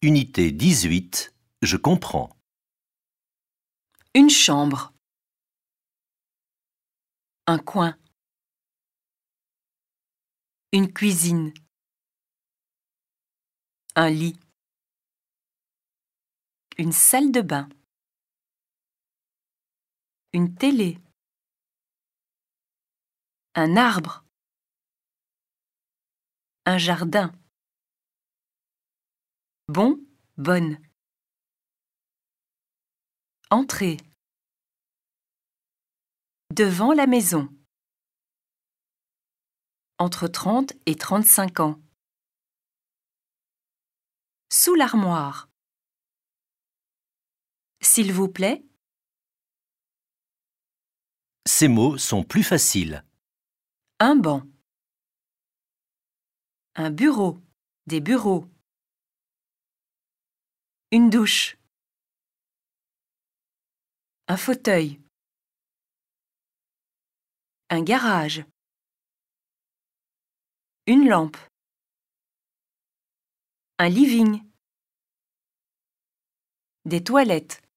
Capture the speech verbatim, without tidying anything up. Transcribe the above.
Unité dix-huit. Je comprends. Une chambre. Un coin. Une cuisine. Un lit. Une salle de bain. Une télé. Un arbre. Un jardin. Bon, bonne. Entrée. Devant la maison. Entre trente et trente-cinq ans. Sous l'armoire. S'il vous plaît. Ces mots sont plus faciles. Un banc. Un bureau. Des bureaux. Une douche. Un fauteuil. Un garage. Une lampe. Un living. Des toilettes.